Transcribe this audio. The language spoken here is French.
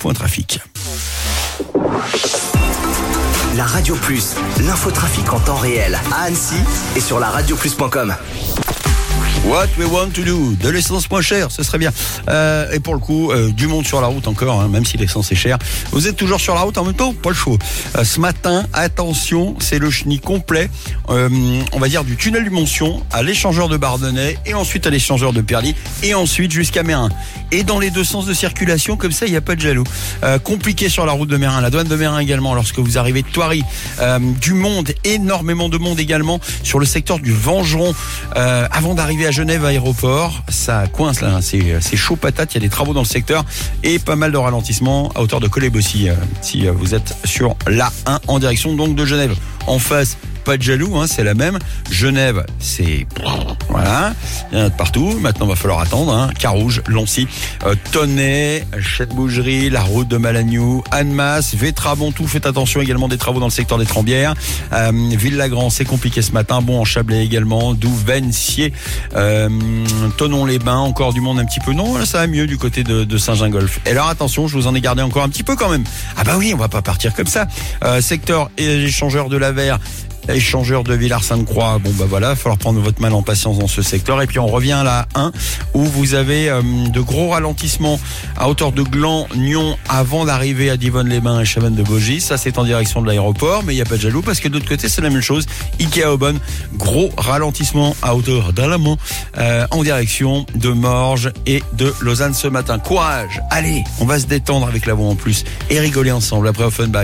trafic. La Radio Plus, l'infotrafic en temps réel à Annecy et sur la radioplus.com. What we want to do, de l'essence moins chère, ce serait bien. Et pour le coup, du monde sur la route encore, même si l'essence est chère. Vous êtes toujours sur la route en même temps, pas le chaud. Ce matin, attention, c'est le chenil complet, on va dire du tunnel du Montsion à l'échangeur de Bardonnay et ensuite à l'échangeur de Perly et ensuite jusqu'à Meyrin. Et dans les deux sens de circulation, comme ça, il n'y a pas de jaloux. Compliqué sur la route de Meyrin, la douane de Meyrin également, lorsque vous arrivez de Thoiry. Du monde, énormément de monde également sur le secteur du Vengeron, avant d'arriver à Genève aéroport, ça coince là, c'est chaud patate, il y a des travaux dans le secteur et pas mal de ralentissements à hauteur de Coleb-aussi, si vous êtes sur l'A1 en direction donc de Genève. En face, pas de jaloux, c'est la même. Genève, c'est voilà, il y en a de partout. Maintenant, va falloir attendre. Carouge, Lancy, Tonnet, Chette-Bougerie, la route de Malagnou, Annemasse, Vétrabon-tout. Faites attention également des travaux dans le secteur des Trembières. Ville-Lagrand, c'est compliqué ce matin. Bon, en Chablais également. Douvaine-Sier, Thonon-les-Bains, encore du monde un petit peu. Non, là, ça va mieux du côté de Saint-Gingolf. Et alors, attention, je vous en ai gardé encore un petit peu quand même. Ah bah oui, on va pas partir comme ça. Secteur échangeur de la Verre, échangeur de Villars-Sainte-Croix. Bon bah voilà, il va falloir prendre votre mal en patience dans ce secteur. Et puis on revient à la 1 où vous avez de gros ralentissements à hauteur de Gland, Nyon avant d'arriver à Divonne-les-Bains et Chabannes-de-Baugy. Ça c'est en direction de l'aéroport, mais il n'y a pas de jaloux parce que de l'autre côté c'est la même chose. Ikea-Aubonne, gros ralentissement à hauteur d'Alamant en direction de Morges et de Lausanne ce matin. Courage, allez, on va se détendre avec la voix en plus et rigoler ensemble après Offenbach.